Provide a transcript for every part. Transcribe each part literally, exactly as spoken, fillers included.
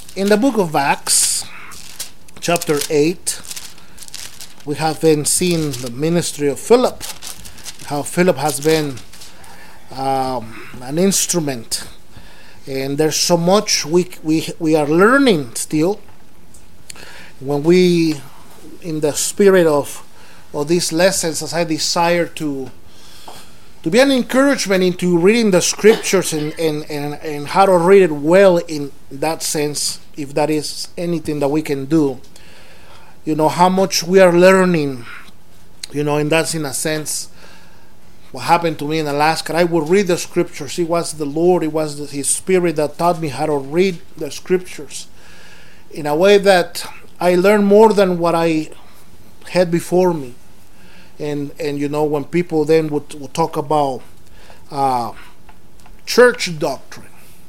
In the book of Acts, chapter eight, we have been seeing the ministry of Philip, how Philip has been um, an instrument, and there's so much we we we are learning still. When we, in the spirit of of these lessons, as I desire to to be an encouragement into reading the scriptures and and, and and how to read it well in that sense, if that is anything that we can do. You know, how much we are learning, you know, and that's in a sense what happened to me in Alaska. I would read the scriptures. It was the Lord, it was the, His Spirit that taught me how to read the scriptures in a way that I learned more than what I had before me. And, and you know, when people then would, would talk about uh, church doctrine,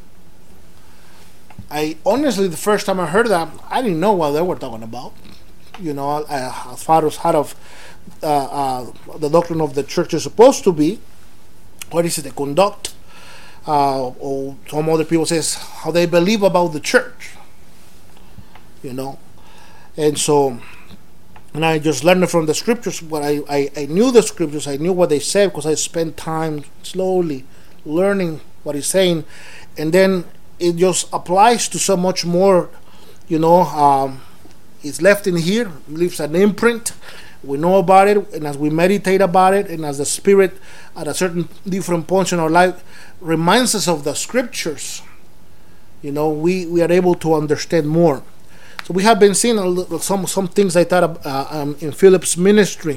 I honestly, the first time I heard that, I didn't know what they were talking about. You know, uh, as far as how of uh, uh, the doctrine of the church is supposed to be, what is it they conduct, uh, or some other people says how they believe about the church. You know, and so, and I just learned it from the scriptures. But I, I, I knew the scriptures, I knew what they said because I spent time slowly learning what he's saying, and then it just applies to so much more. You know. Um, It's left in here, leaves an imprint. We know about it, and as we meditate about it, and as the Spirit at a certain different points in our life reminds us of the scriptures, you know, we, we are able to understand more. So we have been seeing a little, some some things like that uh, um, in Philip's ministry.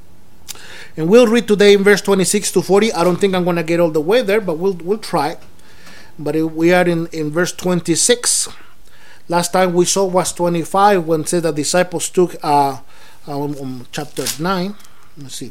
And we'll read today in verse twenty-six to forty. I don't think I'm going to get all the way there, but we'll we'll try. But it, we are in, in verse twenty-six. Last time we saw was twenty-five, when it said the disciples took uh, um, um, chapter nine. Let's see,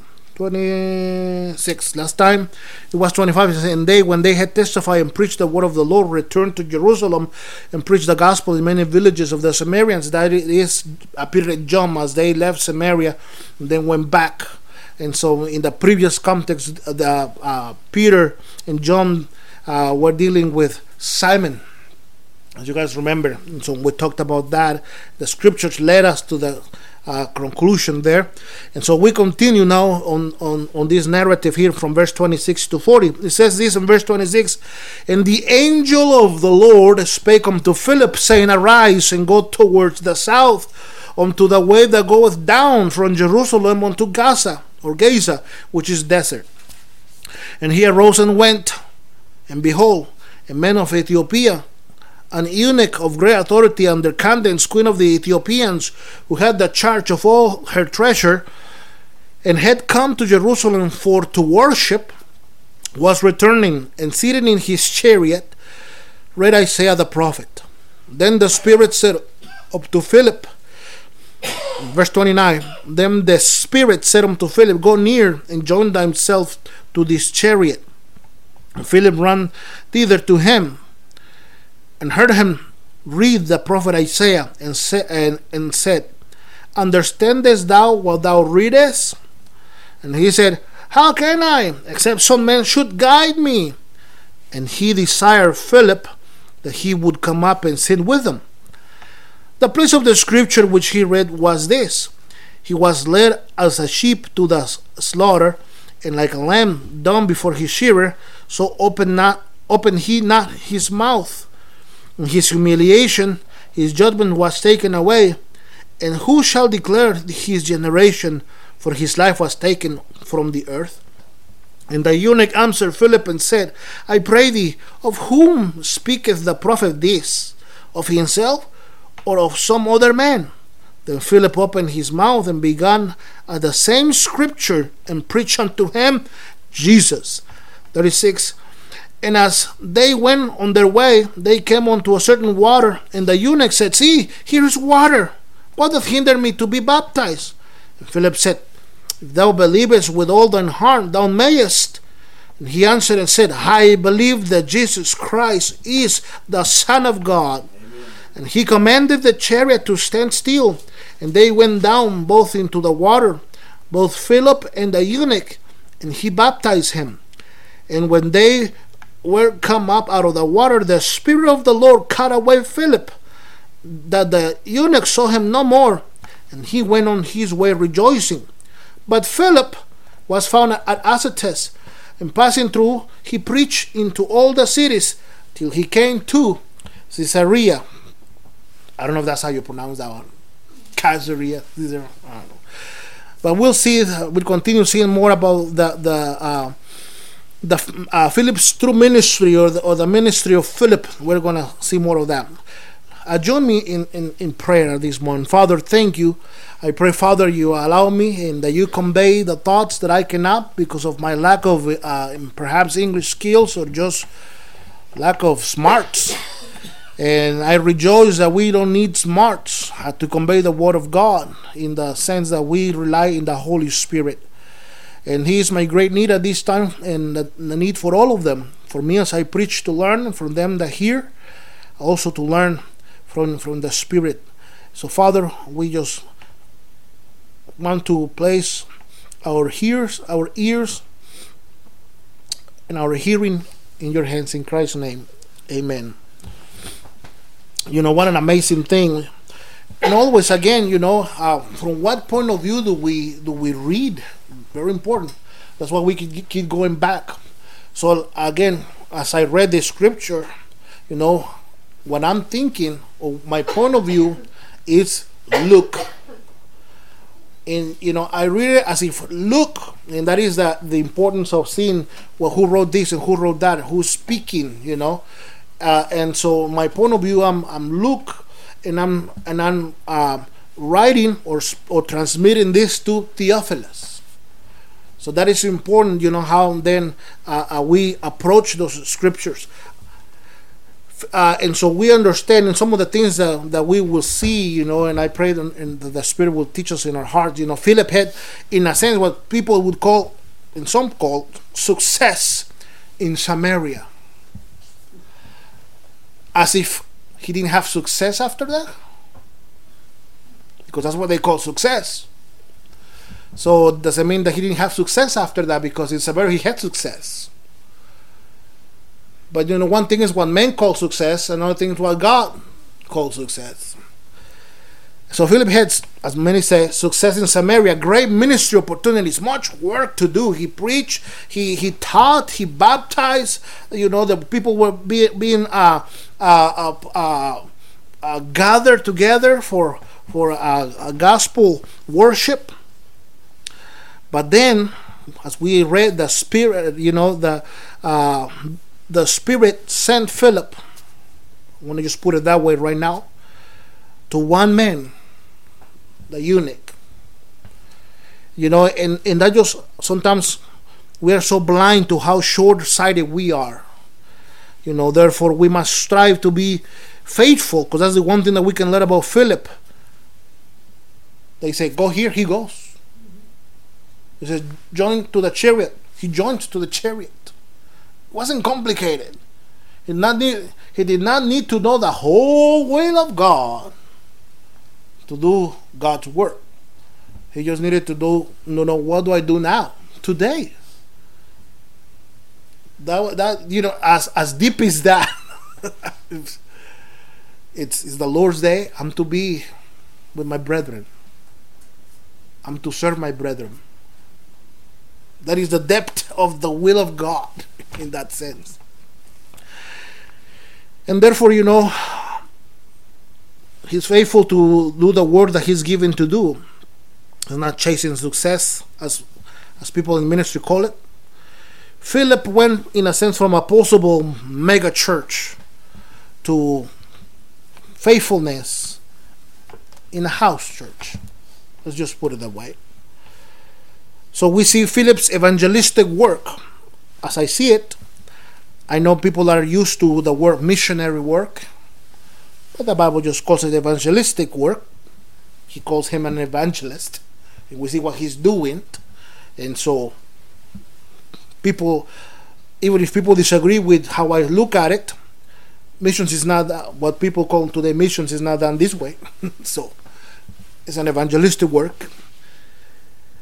twenty-six. Last time it was twenty-five. And they, when they had testified and preached the word of the Lord, returned to Jerusalem and preached the gospel in many villages of the Samaritans. That is appeared at John as they left Samaria and then went back. And so in the previous context, the uh, Peter and John uh, were dealing with Simon, as you guys remember. And so we talked about that. The scriptures led us to the uh, conclusion there. And so we continue now on, on, on this narrative here from verse twenty-six to forty. It says this in verse twenty-six, "And the angel of the Lord spake unto Philip, saying, Arise, and go towards the south, unto the way that goeth down from Jerusalem unto Gaza, or Gaza, which is desert. And he arose and went, and behold, a man of Ethiopia, an eunuch of great authority under Candace, queen of the Ethiopians, who had the charge of all her treasure, and had come to Jerusalem for to worship, was returning, and seated in his chariot, read Isaiah the prophet. Then the Spirit said up to Philip," verse twenty-nine, "Then the Spirit said unto Philip, Go near, and join thyself to this chariot. And Philip ran thither to him, and heard him read the prophet Isaiah, and, sa- and, and said, Understandest thou what thou readest? And he said, How can I, except some man should guide me? And he desired Philip that he would come up and sit with him. The place of the scripture which he read was this: He was led as a sheep to the slaughter, and like a lamb dumb before his shearer, so opened not opened he not his mouth. In his humiliation, his judgment was taken away. And who shall declare his generation? For his life was taken from the earth. And the eunuch answered Philip and said, I pray thee, of whom speaketh the prophet this? Of himself, or of some other man? Then Philip opened his mouth and began at the same scripture, and preached unto him Jesus. thirty-six. And as they went on their way, they came unto a certain water, and the eunuch said, See, here is water. What doth hinder me to be baptized? And Philip said, If thou believest with all thine heart, thou mayest. And he answered and said, I believe that Jesus Christ is the Son of God. Amen. And he commanded the chariot to stand still, and they went down both into the water, both Philip and the eunuch, and he baptized him. And when they were come up out of the water, the Spirit of the Lord caught away Philip, that the eunuch saw him no more, and he went on his way rejoicing. But Philip was found at Azotus, and passing through, he preached into all the cities till he came to Caesarea. I don't know if that's how you pronounce that one. Caesarea. I don't know. But we'll see. We'll continue seeing more about the the uh, the uh, Philip's true ministry, or the, or the ministry of Philip. We're gonna see more of that. Uh, join me in, in, in prayer this morning. Father, thank you. I pray, Father, you allow me and that you convey the thoughts that I cannot because of my lack of uh, perhaps English skills or just lack of smarts. And I rejoice that we don't need smarts uh, to convey the word of God, in the sense that we rely in the Holy Spirit. And he is my great need at this time, and the, the need for all of them. For me as I preach, to learn from them that hear, also to learn from, from the Spirit. So Father, we just want to place our ears, our ears and our hearing in your hands, in Christ's name. Amen. You know, what an amazing thing. And always, again, you know, uh, from what point of view do we do we read? Very important. That's why we can keep going back. So again, as I read the scripture, you know, what I'm thinking, or my point of view, is look. And you know, I read it as if look, and that is the the importance of seeing, well, who wrote this and who wrote that, who's speaking, you know. Uh, and so my point of view, I'm I'm look, and I'm and I'm uh, writing or or transmitting this to Theophilus. So that is important, you know, how then uh, uh, we approach those scriptures. Uh, and so we understand, and some of the things that, that we will see, you know, and I pray that, and that the Spirit will teach us in our hearts. You know, Philip had, in a sense, what people would call, and some call, success in Samaria. As if he didn't have success after that. Because that's what they call success. So it doesn't mean that he didn't have success after that, because in Samaria he had success. But you know, one thing is what men call success, another thing is what God calls success. So Philip had, as many say, success in Samaria, great ministry opportunities, much work to do. He preached, he he taught, he baptized. You know, the people were be, being uh, uh, uh, uh, uh, gathered together for for uh, a gospel worship. But then, as we read, the Spirit, you know, the uh, the Spirit sent Philip, I want to just put it that way right now, to one man, the eunuch. You know, and, and that just, sometimes we are so blind to how short-sighted we are. You know, therefore we must strive to be faithful, because that's the one thing that we can learn about Philip. They say, go here, he goes. He says, join to the chariot. He joins to the chariot. It wasn't complicated. He did not need, he did not need to know the whole will of God to do God's work. He just needed to do, you know, what do I do now, today? That that you know, as as deep as that, it's, it's it's the Lord's day. I'm to be with my brethren. I'm to serve my brethren. That is the depth of the will of God in that sense. And therefore, you know, he's faithful to do the work that he's given to do. He's not chasing success, as as people in ministry call it. Philip went, in a sense, from a possible mega church to faithfulness in a house church. Let's just put it that way. So we see Philip's evangelistic work. As I see it, I know people are used to the word missionary work, but the Bible just calls it evangelistic work. He calls him an evangelist. And we see what he's doing. And so people, even if people disagree with how I look at it, missions is not uh, what people call today missions is not done this way. So it's an evangelistic work.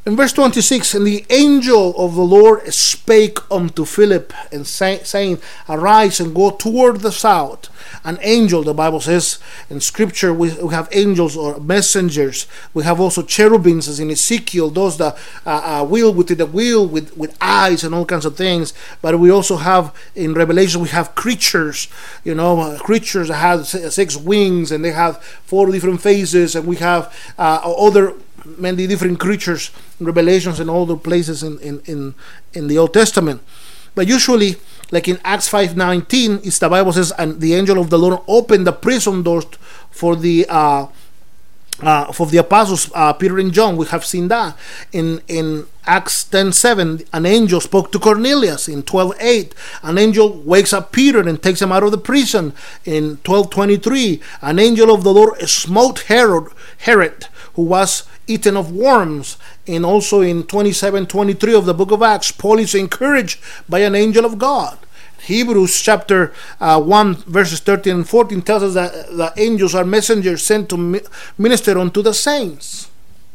In verse twenty-six, and the angel of the Lord spake unto Philip, and say, saying, Arise and go toward the south. An angel, the Bible says in Scripture, we, we have angels or messengers. We have also cherubims, as in Ezekiel, those that uh, uh, wheel within the wheel with, with eyes and all kinds of things. But we also have in Revelation, we have creatures, you know, uh, creatures that have six wings and they have four different faces, and we have uh, other many different creatures, Revelations and all the places in, in, in, in the Old Testament. But usually, like in Acts five nineteen, it's the Bible says, and the angel of the Lord opened the prison doors for the uh, uh, for the apostles, uh, Peter and John. We have seen that. In in Acts ten seven, an angel spoke to Cornelius. In twelve eight, an angel wakes up Peter and takes him out of the prison. In twelve twenty-three, an angel of the Lord smote Herod, Herod, who was eaten of worms. And also in twenty-seven twenty-three of the book of Acts, Paul is encouraged by an angel of God. Hebrews chapter uh, one verses thirteen and fourteen tells us that the angels are messengers sent to minister unto the saints.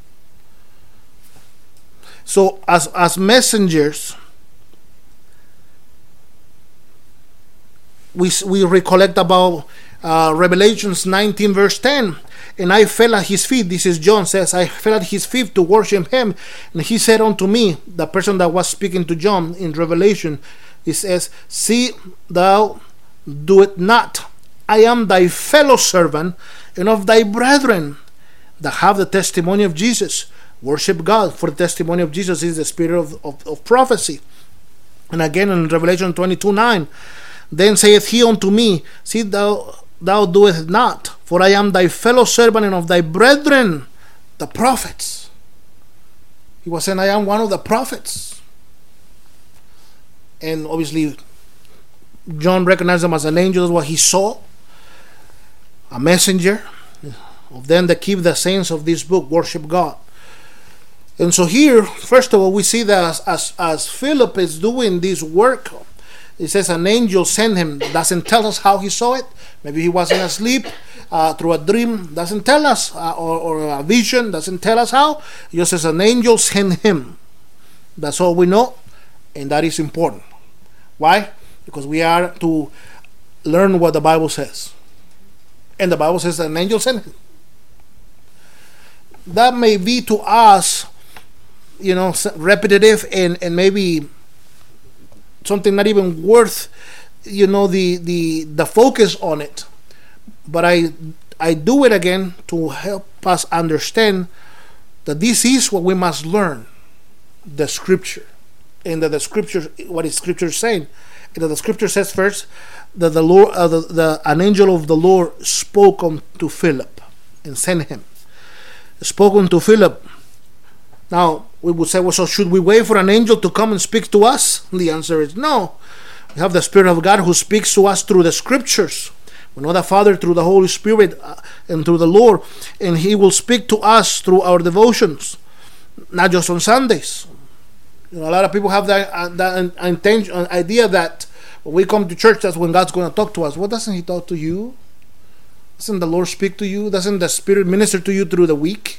So as, as messengers, we, we recollect about uh, Revelations nineteen verse ten. And I fell at his feet. This is John says, I fell at his feet to worship him. And he said unto me, the person that was speaking to John in Revelation, he says, See thou do it not. I am thy fellow servant and of thy brethren that have the testimony of Jesus. Worship God, for the testimony of Jesus is the spirit of, of, of prophecy. And again in Revelation twenty-two nine, then saith he unto me, See thou thou doest not, for I am thy fellow servant and of thy brethren, the prophets. He was saying, I am one of the prophets. And obviously, John recognized him as an angel. That's what he saw. A messenger of them that keep the saints of this book, worship God. And so here, first of all, we see that as, as, as Philip is doing this work, it says an angel sent him. Doesn't tell us how he saw it. Maybe he wasn't asleep uh, through a dream. Doesn't tell us. Uh, or, or a vision. Doesn't tell us how. It just says an angel sent him. That's all we know. And that is important. Why? Because we are to learn what the Bible says. And the Bible says that an angel sent him. That may be to us, you know, repetitive and, and maybe something not even worth, you know, the, the the focus on it. But I I do it again to help us understand that this is what we must learn, the Scripture, and that the Scripture, what is Scripture saying, and that the Scripture says first that the Lord, uh, the, the an angel of the Lord spoke unto Philip and sent him. Spoke unto Philip. Now we would say, well, so should we wait for an angel to come and speak to us? The answer is no. We have the Spirit of God who speaks to us through the Scriptures. We know the Father through the Holy Spirit uh, and through the Lord, and He will speak to us through our devotions, not just on Sundays. You know, a lot of people have that, uh, that intention, uh, idea that when we come to church, that's when God's going to talk to us. Well, doesn't He talk to you? Doesn't the Lord speak to you? Doesn't the Spirit minister to you through the week?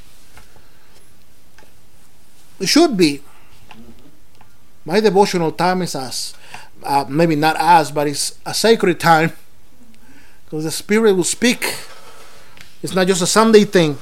It should be. My devotional time is as, uh, maybe not as, but it's a sacred time. Because the Spirit will speak. It's not just a Sunday thing.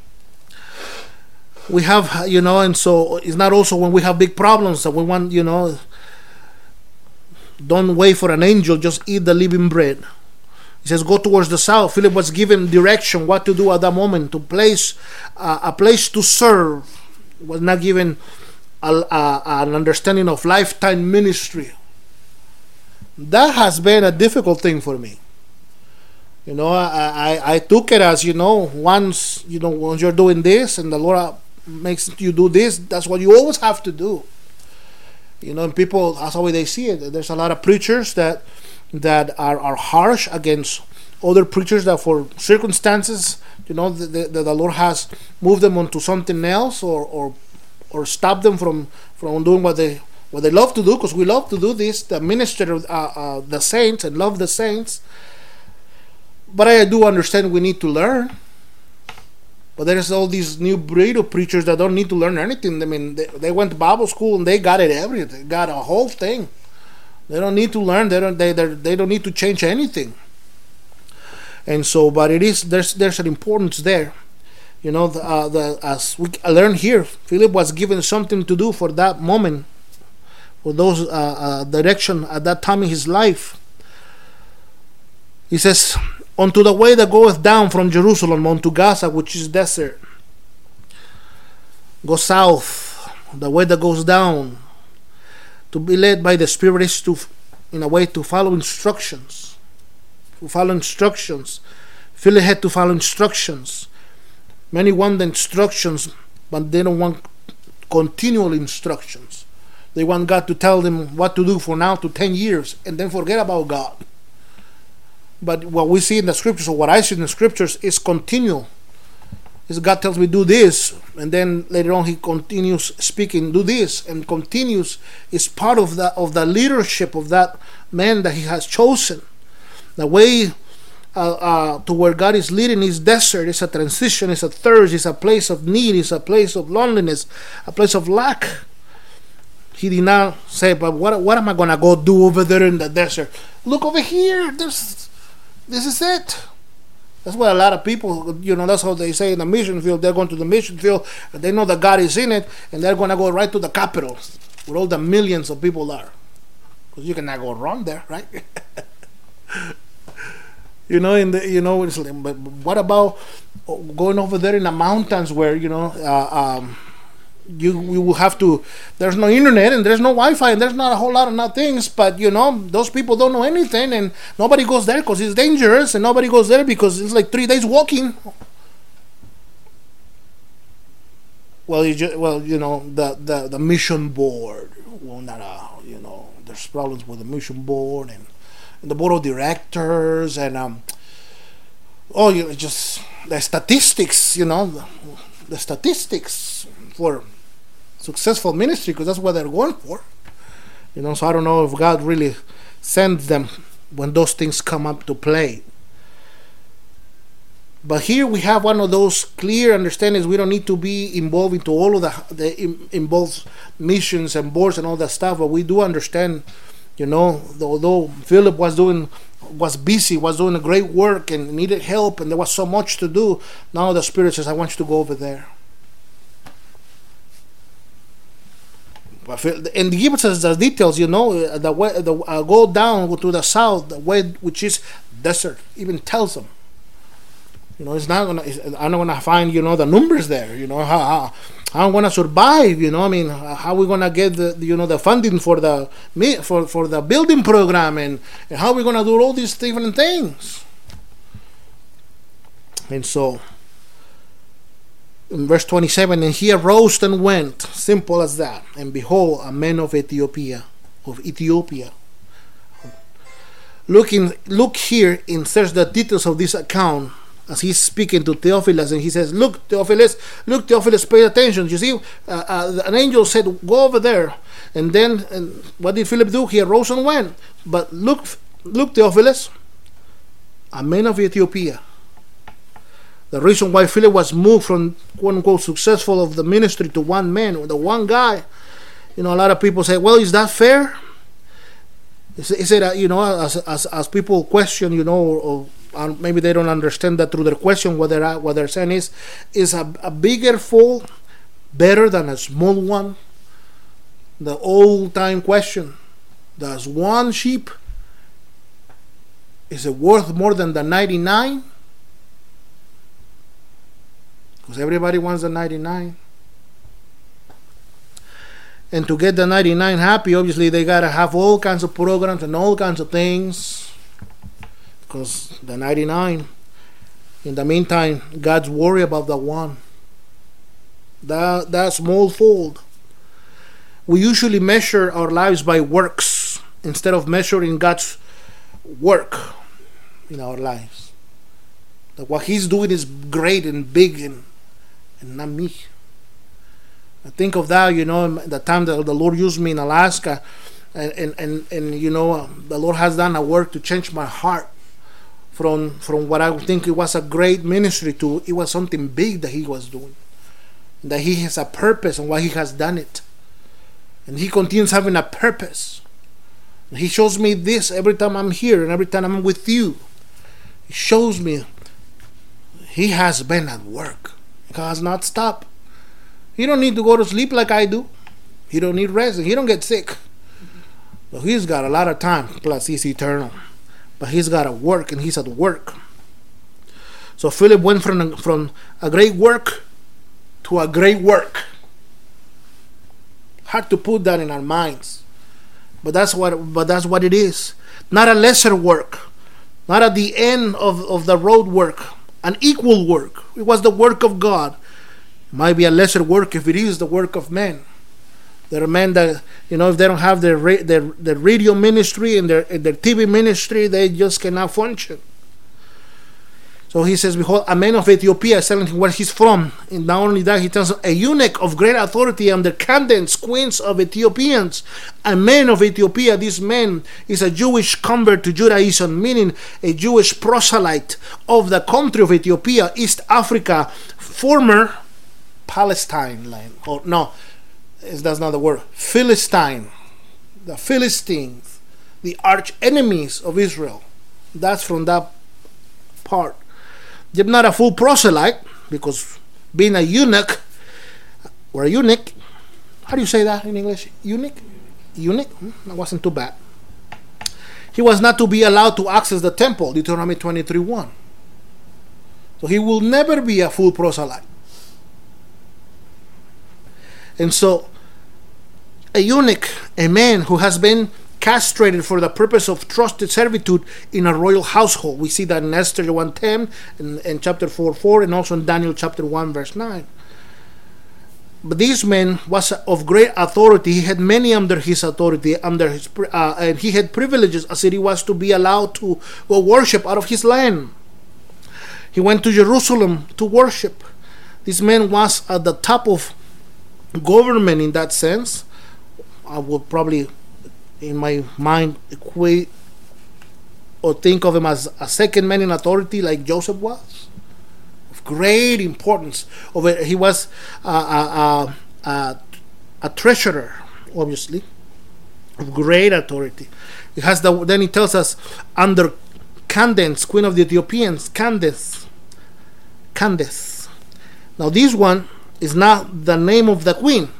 We have, you know, and so it's not also when we have big problems that we want, you know, don't wait for an angel, just eat the living bread. He says, go towards the south. Philip was given direction what to do at that moment, to place uh, a place to serve. Was not given a, a, an understanding of lifetime ministry. That has been a difficult thing for me. You know, I, I, I took it as, you know, once, you know, once you're doing this and the Lord makes you do this, that's what you always have to do. You know, and people, that's the way they see it. There's a lot of preachers that that are, are harsh against other preachers that for circumstances, you know, the, the, the Lord has moved them onto something else, or or, or stopped them from, from doing what they what they love to do, because we love to do this, the minister of uh, uh, the saints and love the saints. But I do understand we need to learn. But there's all these new breed of preachers that don't need to learn anything. I mean, they, they went to Bible school and they got it everything, got a whole thing. They don't need to learn. They don't. They they don't need to change anything. And so, but it is there's there's an importance there. You know, the, uh, the as we learned here, Philip was given something to do for that moment, for those uh, uh, direction at that time in his life. He says, unto the way that goeth down from Jerusalem unto Gaza, which is desert. Go south, the way that goes down. To be led by the Spirit is to, in a way, to follow instructions. To follow instructions. Philip had to follow instructions. Many want the instructions, but they don't want continual instructions. They want God to tell them what to do for now to ten years and then forget about God. But what we see in the scriptures, or what I see in the scriptures, is continual. Is God tells me do this, and then later on he continues speaking, do this, and continues. Is part of the of the leadership of that man that he has chosen. The way uh, uh, to where God is leading is desert. It's a transition. It's a thirst. It's a place of need. It's a place of loneliness. A place of lack. He did not say, but what what am I gonna go do over there in the desert? Look over here. There's This is it. That's what a lot of people, you know, that's how they say in the mission field. They're going to the mission field, and they know that God is in it, and they're going to go right to the capital where all the millions of people are. Because you cannot go wrong there, right? you know, in the, you know, it's like, but what about going over there in the mountains where, you know, uh, um, you you will have to, there's no internet and there's no Wi-Fi and there's not a whole lot of not things, but you know, those people don't know anything, and nobody goes there because it's dangerous, and nobody goes there because it's like three days walking. Well, you just, well, you know, the, the, the mission board, well, not a, you know, there's problems with the mission board and, and the board of directors, and um, oh, you know, just the statistics, you know, the, the statistics for successful ministry, because that's what they're going for, you know. So I don't know if God really sends them when those things come up to play. But here we have one of those clear understandings. We don't need to be involved into all of the, the involved missions and boards and all that stuff, but we do understand, you know, although Philip was doing was busy, was doing a great work and needed help, and there was so much to do, now the Spirit says, I want you to go over there. And he gives us the details, you know, the way, the uh, go down to the south, the way which is desert. Even tells them, you know, it's not gonna. It's, I'm not gonna find, you know, the numbers there. You know, how how, how I'm gonna survive. You know, I mean, how we gonna get the, you know, the funding for the for for the building program, and, and how we gonna do all these different things. And so, in verse twenty-seven, and he arose and went, simple as that. And behold, a man of Ethiopia, of Ethiopia. Looking, look here in search the details of this account as he's speaking to Theophilus, and he says, "Look, Theophilus, look, Theophilus, pay attention. You see, uh, uh, an angel said, go over there." And then, and what did Philip do? He arose and went. But look, look, Theophilus, a man of Ethiopia. The reason why Philip was moved from quote unquote successful of the ministry to one man, the one guy, you know, a lot of people say, well, is that fair? Is, is it, uh, you know, as, as as people question, you know, or, or maybe they don't understand that through their question, what they're, what they're saying is, is a, a bigger fold better than a small one? The old time question, does one sheep, is it worth more than the ninety-nine? Because everybody wants the ninety-nine. And to get the ninety-nine happy, obviously they got to have all kinds of programs and all kinds of things. Because the ninety-nine, in the meantime, God's worried about the one. That, that small fold. We usually measure our lives by works instead of measuring God's work in our lives. That what He's doing is great and big, and and not me. I think of that, you know, the time that the Lord used me in Alaska, and and, and, and you know, the Lord has done a work to change my heart from from what I think it was a great ministry to it was something big that he was doing. That he has a purpose and why he has done it. And he continues having a purpose. He shows me this every time I'm here and every time I'm with you. He shows me he has been at work. He has not stopped. He don't need to go to sleep like I do. He don't need rest. He don't get sick. So he's got a lot of time. Plus he's eternal. But he's got to work and he's at work. So Philip went from, from a great work to a great work. Hard to put that in our minds. But that's what but that's what it is. Not a lesser work. Not at the end of, of the road work. An equal work. It was the work of God. It might be a lesser work if it is the work of men. There are men that, you know, if they don't have their their, their radio ministry and their, their T V ministry, they just cannot function. So he says, behold, a man of Ethiopia is telling him where he's from. And not only that, he tells him, a eunuch of great authority under Candace, queens of Ethiopians. A man of Ethiopia, this man is a Jewish convert to Judaism, meaning a Jewish proselyte of the country of Ethiopia, East Africa, former Palestine land. Or no, that's not the word. Philistine. The Philistines, the arch enemies of Israel. That's from that part. Yet not a full proselyte, because being a eunuch, or a eunuch, how do you say that in English? Eunuch? Eunuch? Hmm, that wasn't too bad. He was not to be allowed to access the temple, Deuteronomy twenty-three one. So he will never be a full proselyte. And so, a eunuch, a man who has been castrated for the purpose of trusted servitude in a royal household. We see that in Esther one ten, in, in chapter four four, and also in Daniel chapter one verse nine. But this man was of great authority. He had many under his authority, under his, uh, and he had privileges as he was to be allowed to go worship out of his land. He went to Jerusalem to worship. This man was at the top of government in that sense. I would probably, in my mind, equate or think of him as a second man in authority like Joseph was. Of great importance. Of it. He was a, a, a, a treasurer, obviously, of great authority. It has the, then he tells us, under Candace, queen of the Ethiopians, Candace. Candace. Now this one is not the name of the queen.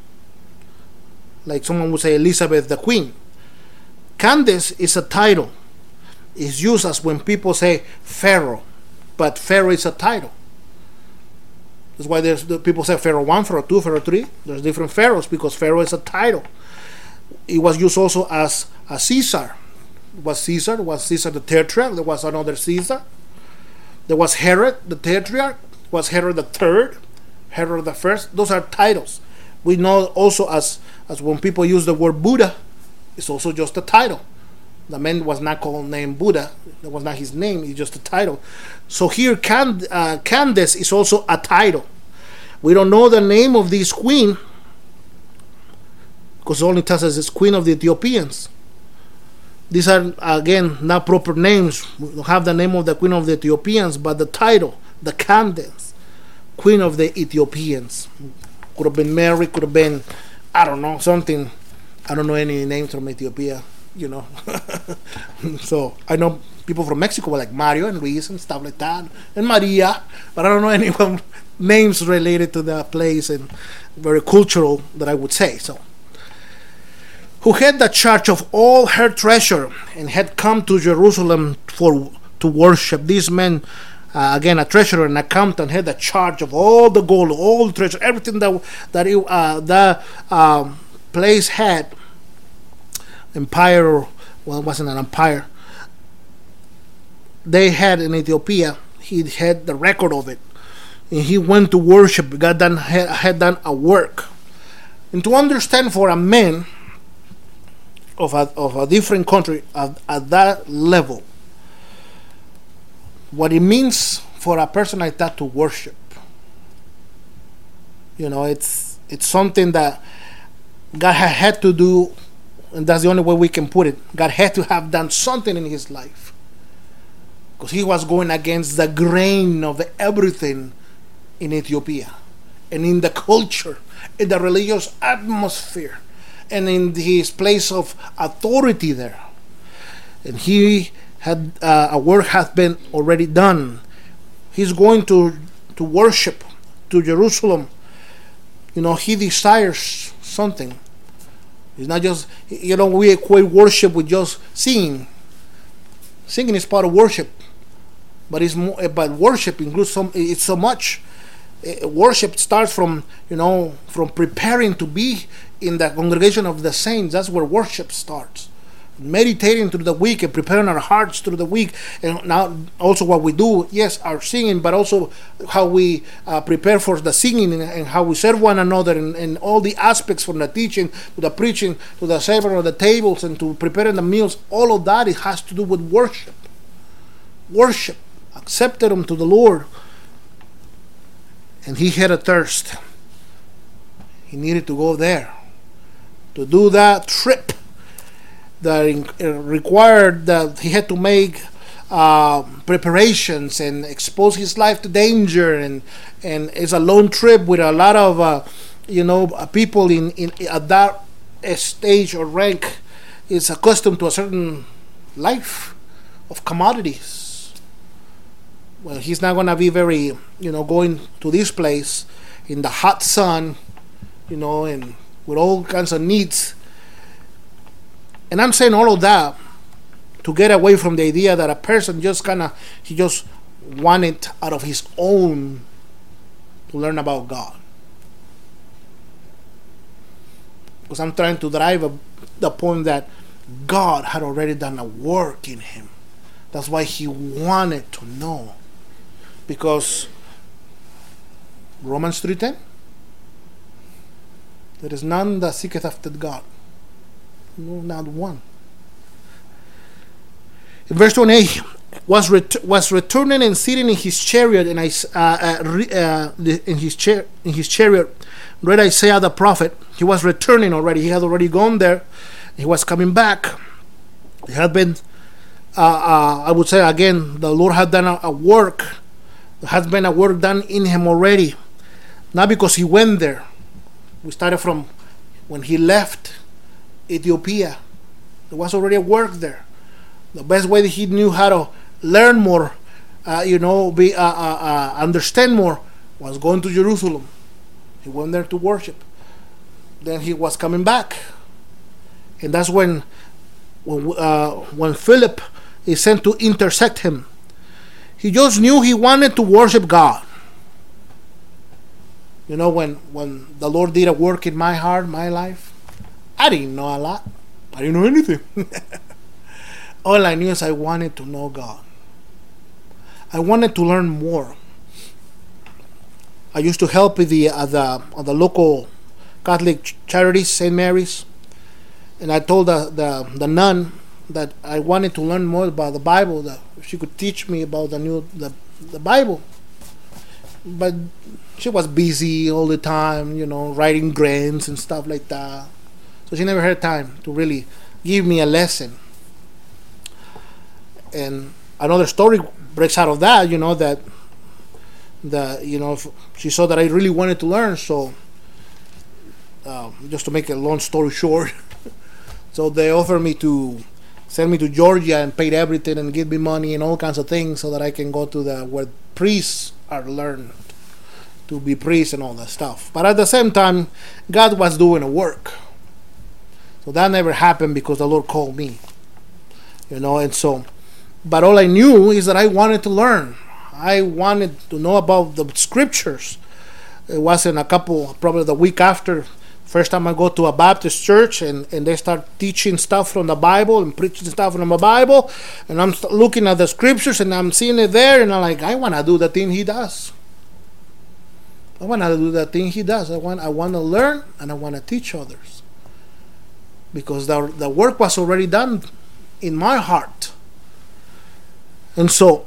Like someone would say Elizabeth the Queen. Candace is a title. It's used as when people say Pharaoh. But Pharaoh is a title. That's why there's the people say Pharaoh one, Pharaoh two, Pharaoh three. There's different pharaohs because Pharaoh is a title. It was used also as a Caesar. It was Caesar. It was Caesar the Tetrarch. There was another Caesar. There was Herod the Tetrarch. It was Herod the Third. Herod the First. Those are titles. We know also as as when people use the word Buddha, it's also just a title. The man was not called named Buddha. That was not his name. It's just a title. So here, Cand- uh, Candace is also a title. We don't know the name of this queen because it only tells us it's queen of the Ethiopians. These are, again, not proper names. We don't have the name of the queen of the Ethiopians, but the title, the Candace, queen of the Ethiopians. Could have been Mary, could have been, I don't know, something. I don't know any names from Ethiopia, you know. So I know people from Mexico like Mario and Luis and stuff like that, and Maria, but I don't know any names related to the place and very cultural that I would say. So, who had the charge of all her treasure and had come to Jerusalem for to worship. These men. Uh, again, a treasurer and accountant had the charge of all the gold, all the treasure, everything that that it, uh, the um, place had. Empire, or, well, it wasn't an empire. They had in Ethiopia. He had the record of it, and he went to worship. God done had, had done a work, and to understand for a man of a of a different country at, at that level. What it means for a person like that to worship. You know, it's it's something that God had to do, and that's the only way we can put it. God had to have done something in his life. because he was going against the grain of everything in Ethiopia and in the culture, in the religious atmosphere, and in his place of authority there. And he had uh, a work hath been already done. He's going to to worship to Jerusalem. You know, he desires something. It's not just, you know, we equate worship with just singing. Singing is part of worship, but it's more, but worship includes some. It's so much. Worship starts from, you know, from preparing to be in the congregation of the saints. That's where worship starts. Meditating through the week and preparing our hearts through the week. And now also what we do, yes, our singing, but also how we uh, prepare for the singing and, and how we serve one another, and, and all the aspects from the teaching to the preaching to the serving of the tables and to preparing the meals. All of that, it has to do with worship. Worship accepted him to the Lord. And he had a thirst. He needed to go there to do that trip that required that he had to make uh, preparations and expose his life to danger, and and it's a long trip with a lot of uh, you know people in, in at that stage or rank is accustomed to a certain life of commodities. Well, he's not going to be very, you know, going to this place in the hot sun, you know, and with all kinds of needs. And I'm saying all of that to get away from the idea that a person just kind of, he just wanted out of his own to learn about God. Because I'm trying to drive a, the point that God had already done a work in him. That's why he wanted to know. Because Romans three ten, there is none that seeketh after God. No, not one. In verse twenty-eight, was ret- was returning and sitting in his chariot, and I uh, uh, re- uh, in his chair in his chariot read Isaiah the prophet. He was returning already. He had already gone there. He was coming back. He had been, uh, uh, I would say again, the Lord had done a, a work. There has been a work done in him already. Not because he went there. We started from when he left Ethiopia. There was already a work there. The best way that he knew how to learn more, uh, you know, be uh, uh, uh, understand more, was going to Jerusalem. He went there to worship. Then he was coming back, and that's when, when, uh, when Philip is sent to intersect him. He just knew he wanted to worship God. You know, when, when the Lord did a work in my heart, my life, I didn't know a lot. I didn't know anything. All I knew is I wanted to know God. I wanted to learn more. I used to help with the uh, the, uh, the local Catholic charities, Saint Mary's, and I told the, the the nun that I wanted to learn more about the Bible, that she could teach me about the new the, the Bible. But she was busy all the time, you know, writing grants and stuff like that. So she never had time to really give me a lesson. And another story breaks out of that, you know, that the you know she saw that I really wanted to learn. So uh, just to make a long story short, so they offered me to send me to Georgia and paid everything and give me money and all kinds of things so that I can go to the where priests are learned to be priests and all that stuff. But at the same time, God was doing a work. So that never happened because the Lord called me. You know, and so, but all I knew is that I wanted to learn. I wanted to know about the scriptures. It wasn't a couple, probably the week after, first time I go to a Baptist church and, and they start teaching stuff from the Bible and preaching stuff from the Bible. And I'm looking at the scriptures and I'm seeing it there and I'm like, I want to do the thing he does. I want to do the thing he does. I want I want to learn and I want to teach others. Because the, the work was already done in my heart. And so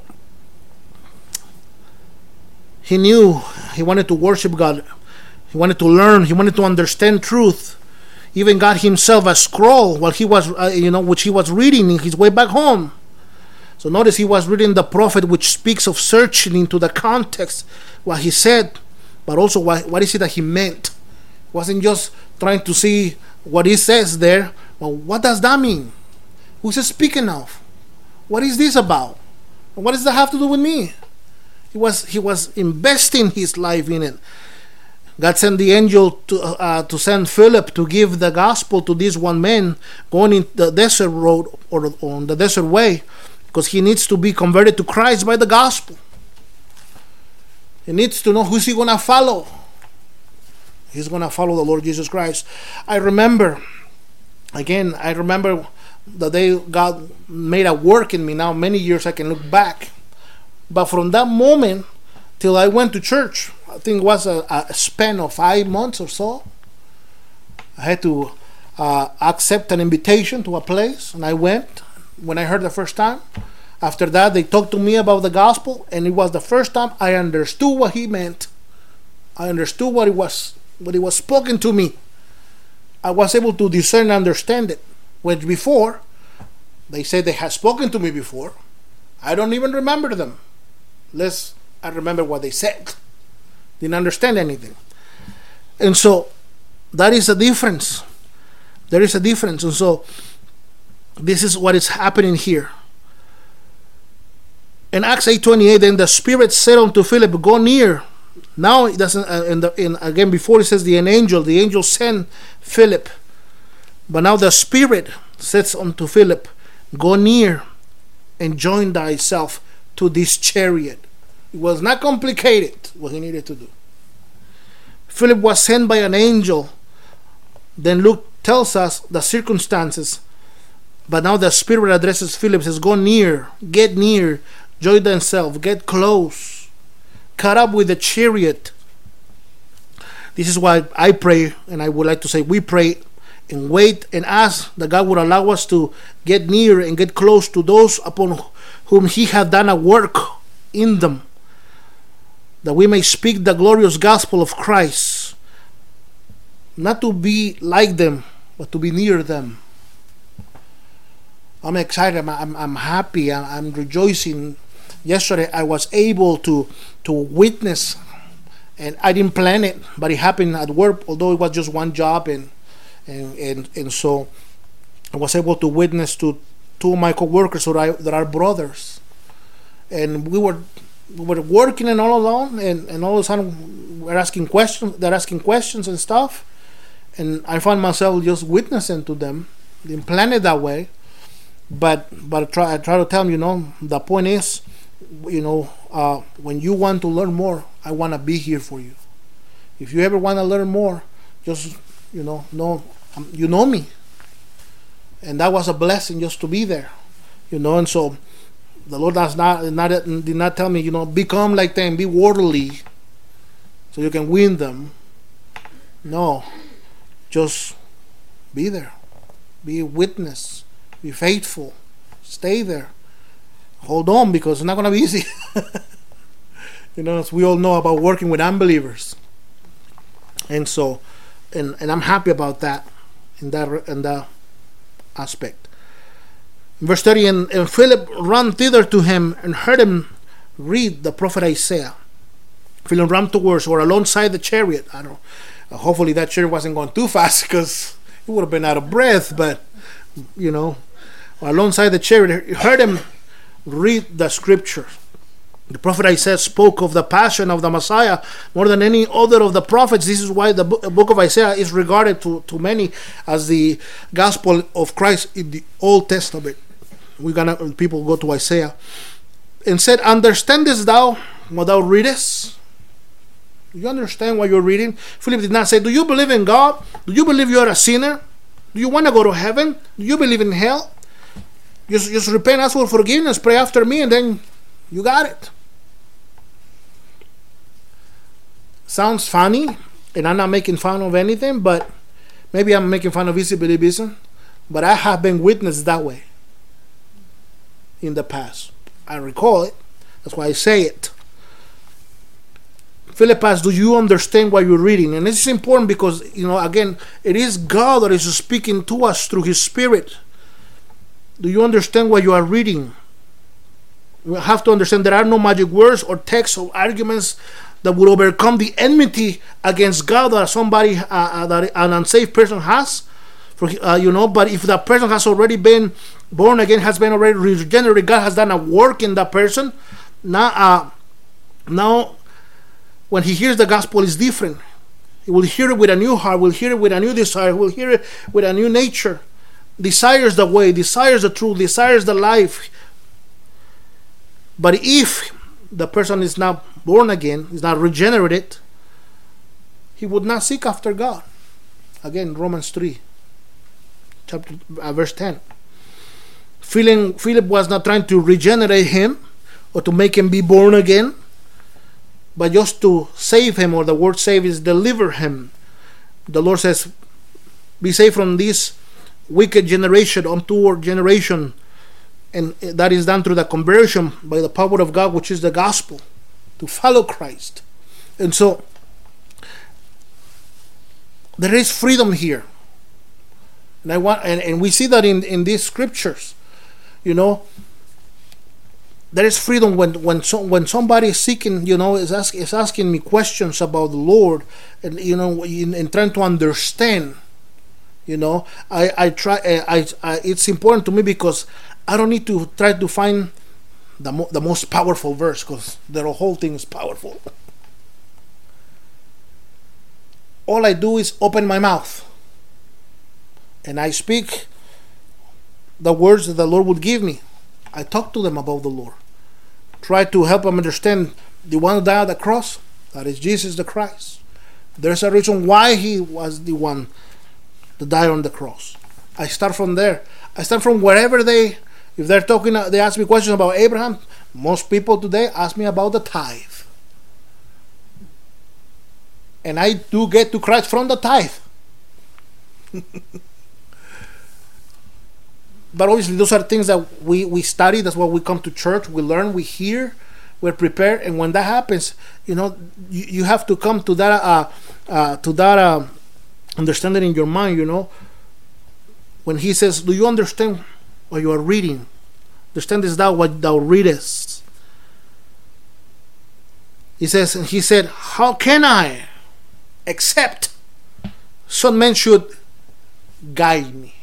he knew he wanted to worship God. He wanted to learn. He wanted to understand truth. Even got himself a scroll while he was, uh, you know, which he was reading in his way back home. So notice he was reading the prophet, which speaks of searching into the context, what he said, but also what, what is it that he meant. He wasn't just trying to see what he says there. Well, what does that mean? Who's he speaking of? What is this about? What does that have to do with me? He was he was investing his life in it. God sent the angel to uh, to send Philip to give the gospel to this one man going in the desert road or on the desert way, because he needs to be converted to Christ by the gospel. He needs to know who's he going to follow. He's going to follow the Lord Jesus Christ. I remember, again, I remember the day God made a work in me. Now many years I can look back. But from that moment till I went to church, I think it was a, a span of five months or so. I had to uh, accept an invitation to a place, and I went when I heard the first time. After that, they talked to me about the gospel, and it was the first time I understood what he meant. I understood what it was, what it was spoken to me. I was able to discern and understand it. Which before, they said they had spoken to me before. I don't even remember them. Unless I remember what they said. Didn't understand anything. And so, that is a difference. There is a difference. And so, this is what is happening here. In Acts eight twenty-eight, then the Spirit said unto Philip, go near. Now, it doesn't, uh, in the, in, again, before it says the an angel, the angel sent Philip. But now the Spirit says unto Philip, go near and join thyself to this chariot. It was not complicated what he needed to do. Philip was sent by an angel. Then Luke tells us the circumstances. But now the Spirit addresses Philip, says, go near, get near, join thyself, get close, cut up with the chariot. This is why I pray, and I would like to say we pray and wait and ask that God would allow us to get near and get close to those upon whom he hath done a work in them, that we may speak the glorious gospel of Christ, not to be like them, but to be near them. I'm excited. I'm, I'm, I'm happy. I'm, I'm rejoicing. Yesterday I was able to to witness, and I didn't plan it, but it happened at work, although it was just one job, and And, and and so I was able to witness to two of my co-workers that, I, that are brothers. And we were we were working and all along, and, and all of a sudden we're asking questions, they're asking questions and stuff. And I found myself just witnessing to them. Didn't plan it that way. But but I try, I try to tell them, you know, the point is, you know, uh, when you want to learn more, I want to be here for you. If you ever want to learn more, just, you know, know, um, you know me. And that was a blessing just to be there, you know. And so the Lord does not, not did not tell me, you know, become like them, be worldly, so you can win them. No, just be there, be a witness, be faithful, stay there, hold on, because it's not going to be easy. You know, as we all know about working with unbelievers. And so, and and I'm happy about that, in that in that aspect. Verse thirty, and, and Philip ran thither to him and heard him read the prophet Isaiah. Philip ran towards or alongside the chariot. I don't know. Uh, hopefully that chariot wasn't going too fast, because he would have been out of breath. But, you know, alongside the chariot, he heard him read the scripture. The prophet Isaiah spoke of the passion of the Messiah more than any other of the prophets. This is why the book of Isaiah is regarded to, to many as the gospel of Christ in the Old Testament. We're gonna people go to Isaiah and said, understandest thou what thou readest? Do you understand what you're reading? Philip did not say, do you believe in God? Do you believe you are a sinner? Do you want to go to heaven? Do you believe in hell? Just, just repent, ask for forgiveness, pray after me, and then you got it. Sounds funny, and I'm not making fun of anything, but maybe I'm making fun of easy believism, but I have been witnessed that way in the past. I recall it. That's why I say it. Philip asks, do you understand what you're reading? And this is important because, you know, again, it is God that is speaking to us through His Spirit. Do you understand what you are reading? We have to understand there are no magic words or texts or arguments that will overcome the enmity against God that somebody, uh, uh, that an unsafe person has. For uh, you know, but if that person has already been born again, has been already regenerated, God has done a work in that person. Now, uh, now, when he hears the gospel, is different. He will hear it with a new heart. Will hear it with a new desire. Will hear it with a new nature. Desires the way. Desires the truth. Desires the life. But if the person is not born again, is not regenerated, he would not seek after God. Again, Romans three, chapter uh, verse ten. Feeling, Philip was not trying to regenerate him or to make him be born again, but just to save him, or the word save is deliver him. The Lord says, be saved from this wicked generation, untoward generation. And that is done through the conversion by the power of God, which is the gospel, to follow Christ. And so, there is freedom here. And I want, and, and we see that in, in these scriptures. You know, there is freedom when when so, when somebody is seeking, you know, is ask, is asking me questions about the Lord, and you know, in, in trying to understand. You know, I I try. I, I it's important to me because I don't need to try to find the mo- the most powerful verse, because the whole thing is powerful. All I do is open my mouth and I speak the words that the Lord would give me. I talk to them about the Lord. Try to help them understand the one who died on the cross, that is Jesus the Christ. There's a reason why he was the one that died on the cross. I start from there. I start from wherever they, if they're talking, they ask me questions about Abraham. Most people today ask me about the tithe. And I do get to Christ from the tithe. But obviously those are things that we, we study. That's why we come to church. We learn, we hear, we're prepared. And when that happens, you know, you, you have to come to that uh, uh, to that uh, understanding in your mind, you know. When he says, do you understand what you are reading? Understandest thou what thou readest? He says, and he said, how can I, except some men should guide me?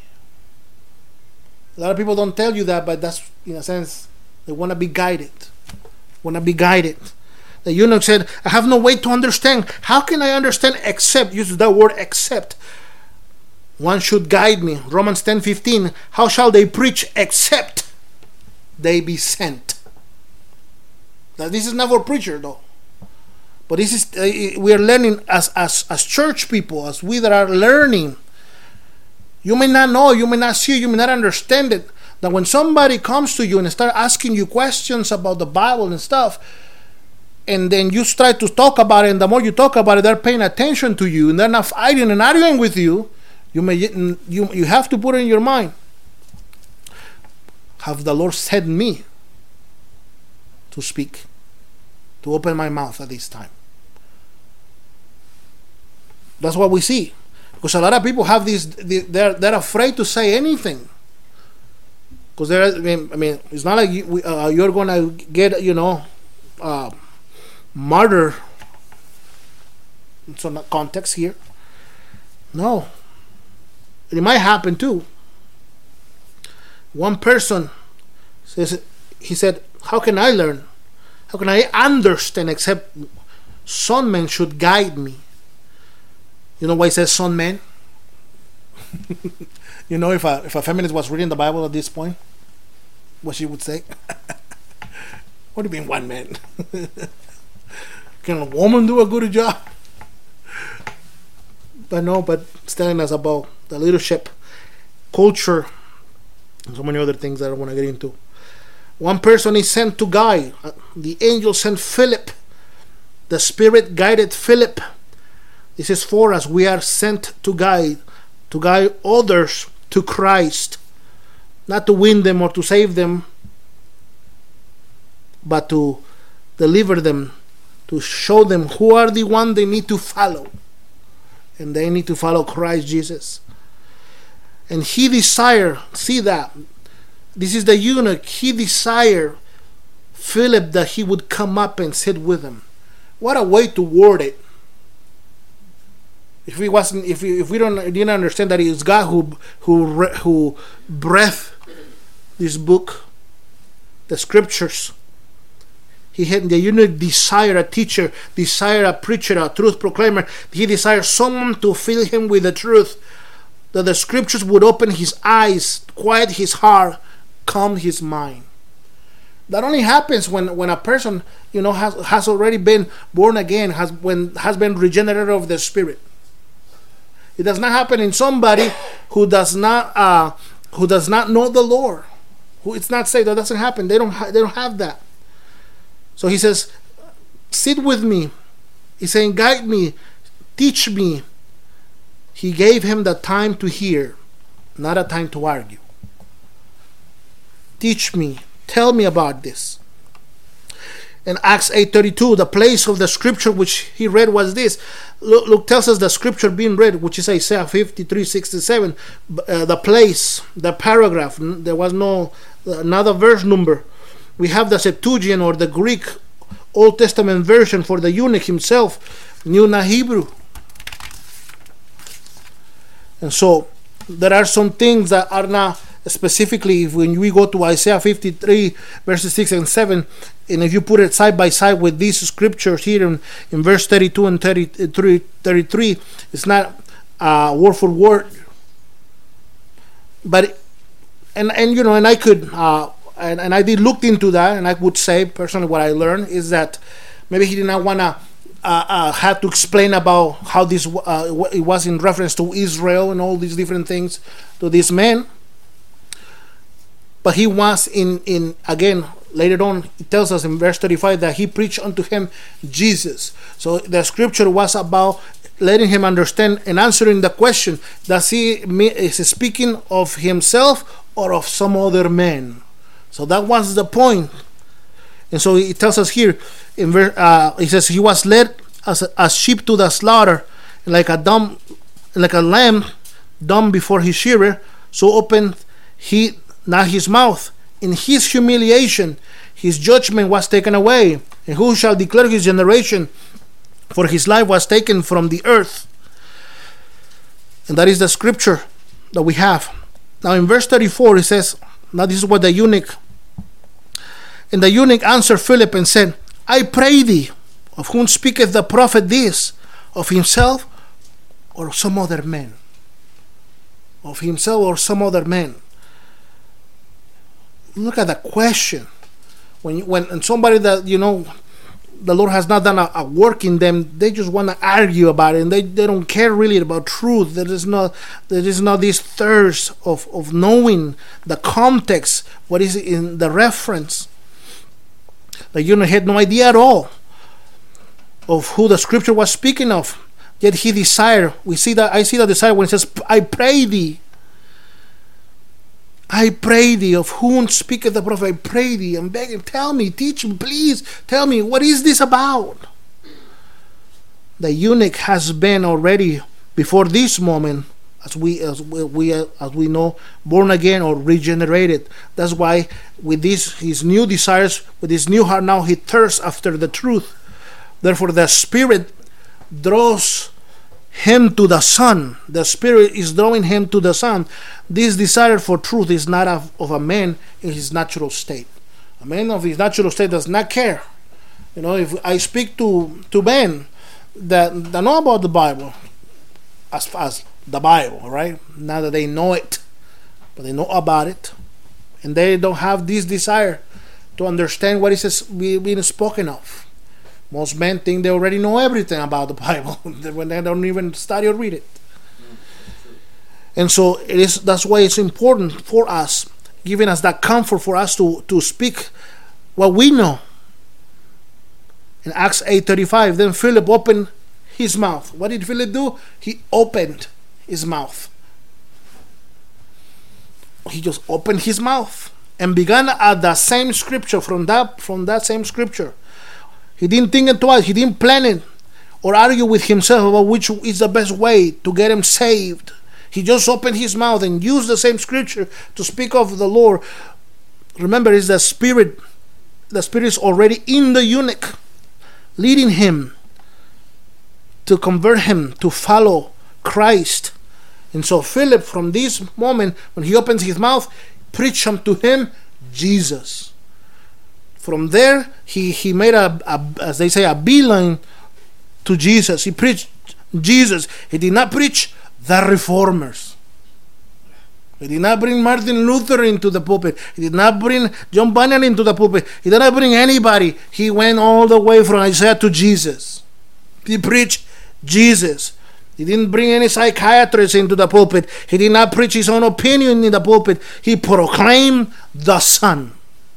A lot of people don't tell you that, but that's, in a sense, they want to be guided. Want to be guided. The eunuch said, I have no way to understand. How can I understand except, use that word except. One should guide me. Romans ten fifteen. How shall they preach except they be sent? Now, this is not for preacher though. But this is, uh, we are learning as, as, as church people, as we that are learning. You may not know, you may not see, you may not understand it. That when somebody comes to you and start asking you questions about the Bible and stuff, and then you try to talk about it, and the more you talk about it, they're paying attention to you, and they're not fighting and arguing with you. You may you you have to put it in your mind. Have the Lord sent me to speak, to open my mouth at this time? That's what we see. Because a lot of people have this, they're they're afraid to say anything. Because they're, I mean, I mean, it's not like you, uh, you're gonna get, you know, uh, martyr. It's not context here. No. It might happen too. One person says, he said, how can I learn? How can I understand except some men should guide me? You know why it says some men? You know, if a, if a feminist was reading the Bible at this point, what she would say? What do you mean one man? Can a woman do a good job? But no, but it's telling us about the leadership, culture, and so many other things that I don't want to get into. One person is sent to guide. The angel sent Philip. The Spirit guided Philip. This is for us. We are sent to guide, to guide others to Christ. Not to win them or to save them, but to deliver them, to show them who are the one they need to follow. And they need to follow Christ Jesus. And he desired, see that, this is the eunuch, he desired Philip that he would come up and sit with him. What a way to word it. If we wasn't, if we, if we don't didn't understand that it is God who who who breathed this book, the scriptures. He had the unique desire, a teacher, desire a preacher, a truth proclaimer. He desired someone to fill him with the truth, that the scriptures would open his eyes, quiet his heart, calm his mind. That only happens when, when a person, you know, has has already been born again, has when has been regenerated of the Spirit. It does not happen in somebody who does not uh, who does not know the Lord, who it's not saved. That doesn't happen. They don't ha- they don't have that. So he says, sit with me. He's saying, guide me, teach me. He gave him the time to hear, not a time to argue. Teach me. Tell me about this. In Acts eight thirty-two, the place of the scripture which he read was this. Luke, Luke tells us the scripture being read, which is Isaiah fifty-three sixty-seven. Uh, the place, the paragraph. There was no another verse number. We have the Septuagint, or the Greek Old Testament version, for the eunuch himself knew not Hebrew. And so there are some things that are not specifically, when we go to Isaiah fifty-three verses six and seven, and if you put it side by side with these scriptures here in, in verse thirty-two and thirty-three, thirty-three, it's not uh, word for word. But and and you know, and I could uh, and, and I did look into that, and I would say personally what I learned is that maybe he did not want to uh, uh, have to explain about how this uh, it was in reference to Israel and all these different things to this man. But he was in, in again, later on, it tells us in verse thirty-five that he preached unto him Jesus. So the scripture was about letting him understand and answering the question, does he is he speaking of himself or of some other man? So that was the point. And so it tells us here, in verse, uh, it says, he was led as a, as sheep to the slaughter, like a dumb, like a lamb dumb before his shearer, so opened he not his mouth. In his humiliation, his judgment was taken away. And who shall declare his generation? For his life was taken from the earth. And that is the scripture that we have. Now in verse thirty-four, it says, now this is what the eunuch, and the eunuch answered Philip and said, I pray thee, of whom speaketh the prophet this? Of himself or of some other man? Of himself or some other man? Look at the question. When you, when somebody that, you know, the Lord has not done a, a work in them, they just want to argue about it, and they, they don't care really about truth. There is not there is not this thirst of, of knowing the context, what is in the reference. The eunuch had no idea at all of who the scripture was speaking of. Yet he desired. We see that I see the desire when it says, I pray thee. I pray thee, of whom speaketh the prophet. I pray thee, I'm begging, tell me, teach me, please, tell me, what is this about? The eunuch has been already, before this moment, as we as we, we as we know, born again or regenerated. That's why with this his new desires, with his new heart, now he thirsts after the truth. Therefore the Spirit draws him to the Son. The Spirit is drawing him to the Son. This desire for truth is not of, of a man in his natural state. A man of his natural state does not care. You know, if I speak to to men that, that know about the Bible, as far as the Bible, right? Not that they know it, but they know about it, and they don't have this desire to understand what is being spoken of. Most men think they already know everything about the Bible when they don't even study or read it. And so it is. That's why it's important for us, giving us that comfort for us to, to speak what we know. In Acts eight thirty-five, then Philip opened his mouth. What did Philip do? He opened his mouth. He just opened his mouth and began at the same scripture, from that from that same scripture. He didn't think it twice. He didn't plan it or argue with himself about which is the best way to get him saved. He just opened his mouth and used the same scripture to speak of the Lord. Remember, it's the Spirit the Spirit is already in the eunuch, leading him to convert him to follow Christ. And so Philip, from this moment, when he opens his mouth, preach unto him Jesus. From there, he, he made a, a, as they say, a beeline to Jesus. He preached Jesus. He did not preach the reformers. He did not bring Martin Luther into the pulpit. He did not bring John Bunyan into the pulpit. He did not bring anybody. He went all the way from Isaiah to Jesus. He preached Jesus. He didn't bring any psychiatrists into the pulpit. He did not preach his own opinion in the pulpit. He proclaimed the Son.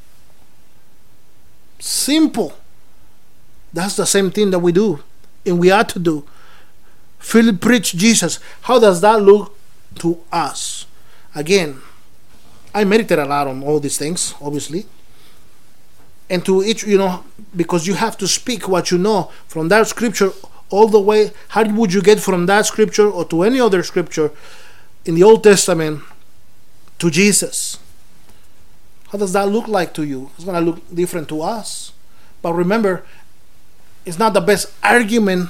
Simple. That's the same thing that we do, and we ought to do. Philip preached Jesus. How does that look to us? Again, I meditate a lot on all these things, obviously. And to each, you know, because you have to speak what you know from that scripture all the way. How would you get from that scripture or to any other scripture in the Old Testament to Jesus? How does that look like to you? It's going to look different to us. But remember, it's not the best argument.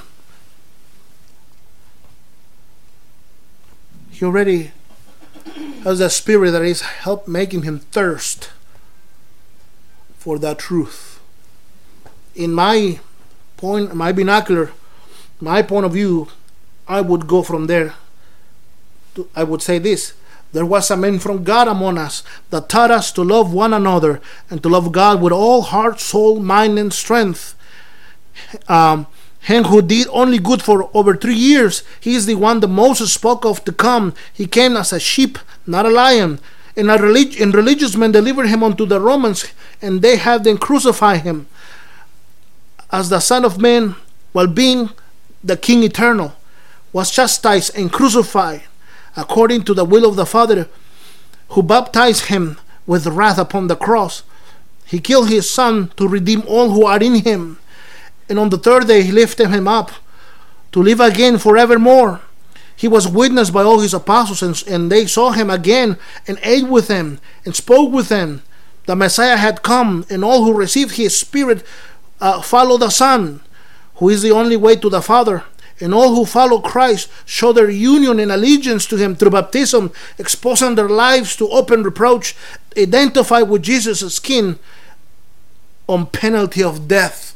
He already has a spirit that is help making him thirst for that truth. In my point, my binocular, my point of view, I would go from there. To, I would say this: there was a man from God among us that taught us to love one another and to love God with all heart, soul, mind, and strength. Um, Him who did only good for over three years, he is the one that Moses spoke of to come. He came as a sheep, not a lion. And a relig- and religious men delivered him unto the Romans, and they had them crucify him as the Son of Man, while being the King eternal, was chastised and crucified according to the will of the Father, who baptized him with wrath upon the cross. He killed his Son to redeem all who are in him. And on the third day he lifted him up to live again forevermore. He was witnessed by all his apostles, and, and they saw him again and ate with them and spoke with them. The Messiah had come, and all who received his Spirit uh, follow the Son, who is the only way to the Father. And all who follow Christ show their union and allegiance to him through baptism, exposing their lives to open reproach, identify with Jesus' skin on penalty of death.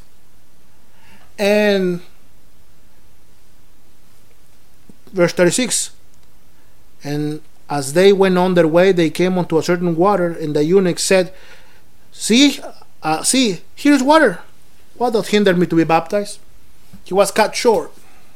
And verse thirty-six, and as they went on their way, they came unto a certain water, and the eunuch said, See, uh, see, here's water. What doth hinder me to be baptized? He was cut short.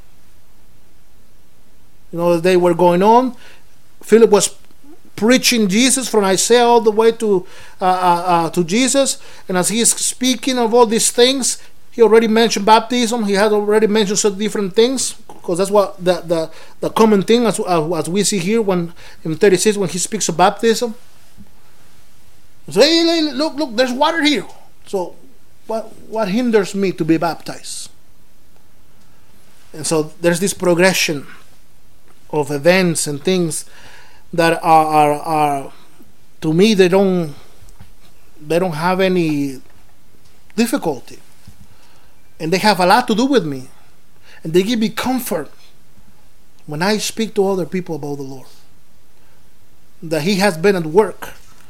You know, as they were going on, Philip was preaching Jesus from Isaiah all the way to uh, uh, uh, to Jesus, and as he is speaking of all these things, he already mentioned baptism. He had already mentioned some different things, because that's what the the, the common thing as, uh, as we see here when in thirty-six when he speaks of baptism. So hey, hey, look, look, there's water here. So what what hinders me to be baptized? And so there's this progression of events and things that are are, are to me they don't they don't have any difficulty. And they have a lot to do with me. And they give me comfort when I speak to other people about the Lord. That he has been at work.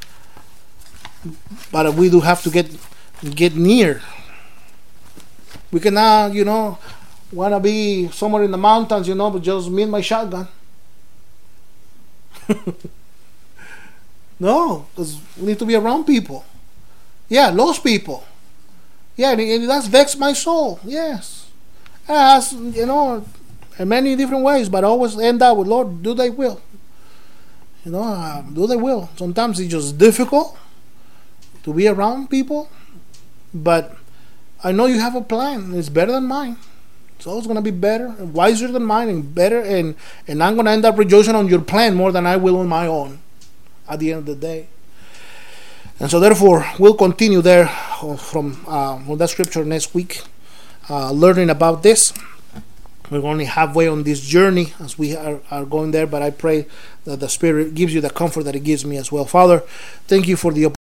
But we do have to get get near. We cannot, you know, want to be somewhere in the mountains, you know, but just me and my shotgun. No, because we need to be around people. Yeah, lost people. Yeah, and that's vexed my soul. Yes. As you know, in many different ways, but I always end up with, Lord, do thy will. You know, uh, do thy will. Sometimes it's just difficult to be around people, but I know you have a plan. It's better than mine. It's always going to be better and wiser than mine and better, and, and I'm going to end up rejoicing on your plan more than I will on my own at the end of the day. And so therefore, we'll continue there from uh, from that scripture next week, uh, learning about this. We're only halfway on this journey as we are, are going there, but I pray that the Spirit gives you the comfort that it gives me as well. Father, thank you for the opportunity.